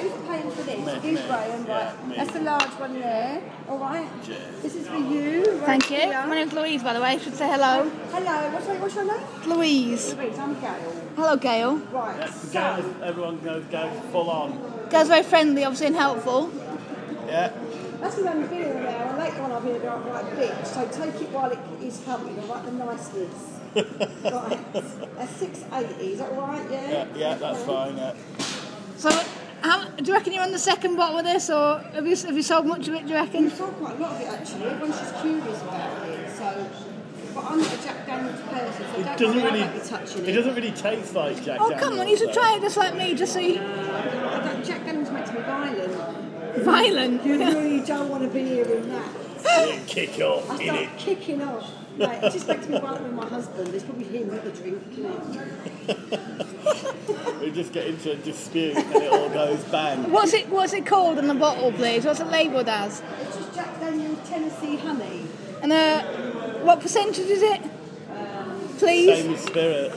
who's paying for this? You, Graham, right? That's the large one there. All right. This is for you. Right. Thank you. My name's Louise, by the way. I should say hello. Hello. What's your name? Louise. Louise. I'm Gail. Hello, Gail. Right. Yeah, everyone goes full on. Gail's very friendly, obviously, and helpful. Yeah. That's because I'm being an hour. Later on, I'll be a right bitch. So take it while it is humming. All right, the niceness. Right. That's 680. Is that all right? Yeah, that's fine. Yeah. So, do you reckon you're on the second bottle of this, or have you sold much of it? Do you reckon? We've sold quite a lot of it actually. Everyone's just curious about it. So, but I'm not a Jack Daniels person, so don't worry, I won't be touching it. It doesn't really taste like Jack Oh, Daniels. come on, you should try it just like me, just so you... Jack Daniels makes me violent. Violent? You really don't want to be hearing that. Kick off, I start kicking off. Like, it just makes me violent with my husband. It's probably him with the drink, isn't it? We just get into a dispute and it all goes bang. What's it called on the bottle, please? What's it labelled as? It's just Jack Daniels Tennessee Honey. And what percentage is it? Please? Same spirit.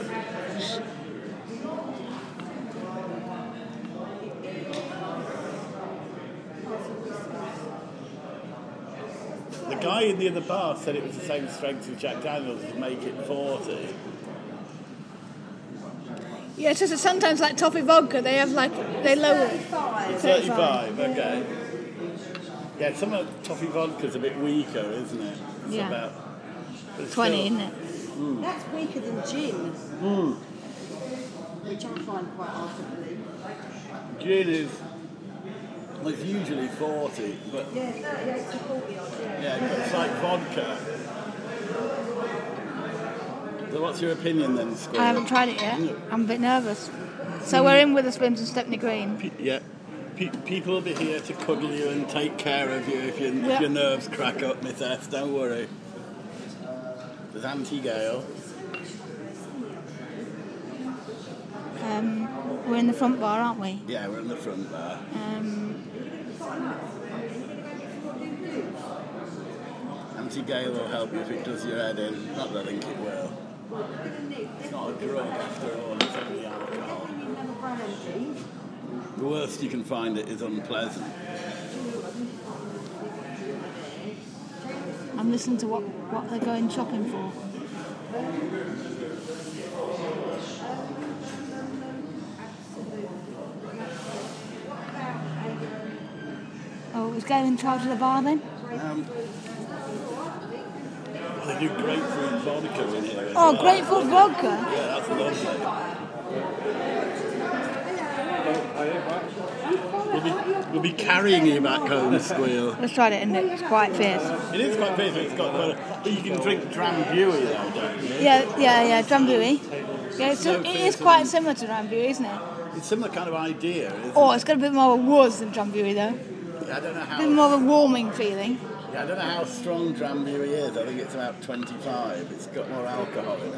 The guy in the other bar said it was the same strength as Jack Daniels to make it 40. Yeah, it's just that sometimes like toffee vodka, they lower it. 35, okay. Yeah, some of toffee vodka's a bit weaker, isn't it? It's Yeah. about 20, isn't it? That's weaker than gin. Which I find quite hard to believe. Gin is, well, it's usually 40, but Yeah, 38 to 40 odd, yeah, but it's like vodka. So what's your opinion then, Squirrel? I haven't tried it yet. I'm a bit nervous. So we're in Witherspoons and Stepney Green. People will be here to cuddle you and take care of you if your nerves crack up, Miss S. Don't worry. There's Auntie Gail. We're in the front bar, aren't we? Yeah, we're in the front bar. Auntie Gail will help you if it does your head in. Not that I think it will. It's not a drug after all, it's only alcohol. The worst you can find it is unpleasant. I'm listening to what they're going shopping for. Oh, is Gail in charge of the bar then? They do grapefruit vodka in here. Oh, grapefruit vodka? Yeah, that's lovely. We'll be carrying you back home, Squeal. Let's try it, isn't it? It's quite fierce. It is quite fierce, it's got quite a... But you can drink Drambuie though, don't you? Yeah, Drambuie. Yeah, it is quite similar to Drambuie, isn't it? It's a similar kind of idea, isn't Oh, it? it's got a bit more of a wuzz than Drambuie, though. Yeah, I don't know A how... bit more of a warming feeling. Yeah, I don't know how strong Drambuie is. I think it's about 25. It's got more alcohol in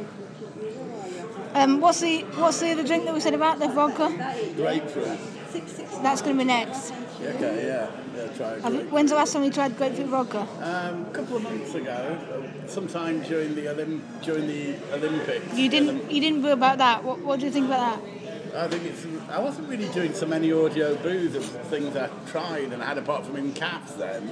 it. What's the other drink that we said about, the vodka? Grapefruit. That's going to be next. Okay, yeah, try it. When's the last time you tried grapefruit vodka? A couple of months ago, sometime during the Olympics. You didn't brew about that. What do you think about that? I wasn't really doing so many audio brews of things I tried and had apart from in Cats then.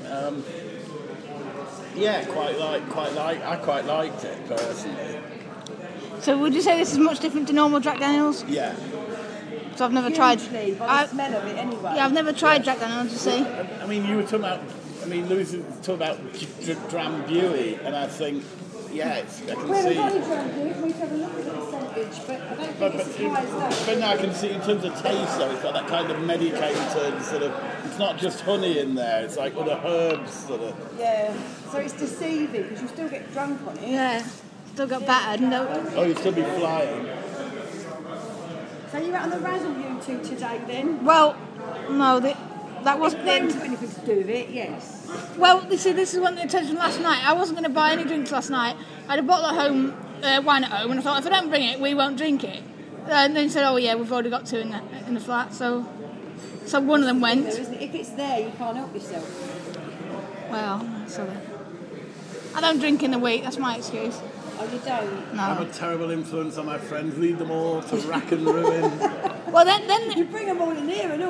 I quite liked it personally. So would you say this is much different to normal Jack Daniels? Yeah. So I've never tried. By the smell of it anyway. Yeah, I've never tried Jack Daniels, you see. I mean, you were talking about. I mean, Louis was talking about Drambuie, and I think, yeah, I can see. We've only Drambuie. We have a look at the percentage, but I don't think it's as high as that. But now I can see in terms of taste, though, it's got that kind of medicated sort of. It's not just honey in there; it's like other herbs, sort of. Yeah. So it's deceiving because you still get drunk on it. Yeah, still got battered. No. Oh, you'd still be flying. So you're out on the razzle you two today then? Well, no, that wasn't It's it. got anything to do with it, yes. Well, you see, this is one of the intention last night. I wasn't going to buy any drinks last night. I had a bottle at home, wine at home, and I thought if I don't bring it, we won't drink it. And then he said, "Oh yeah, we've already got two in the flat." So one of them went. There, isn't it? If it's there, you can't help yourself. Well, sorry. I don't drink in the week. That's my excuse. Oh, you don't? No. I have a terrible influence on my friends. Lead them all to rack and ruin. Well, then You bring them all in here and all.